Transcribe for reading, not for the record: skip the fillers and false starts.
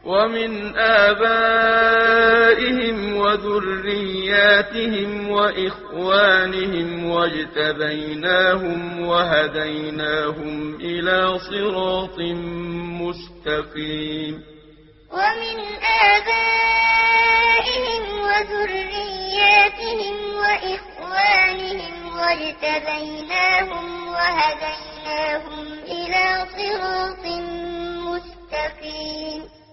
ومن آبائهم وذرياتهم وإخوانهم واجتبيناهم وهديناهم إلى صراط مستقيم ومن آبائهم وذرياتهم وإخوانهم واجتبيناهم وهديناهم إلى صراط مستقيم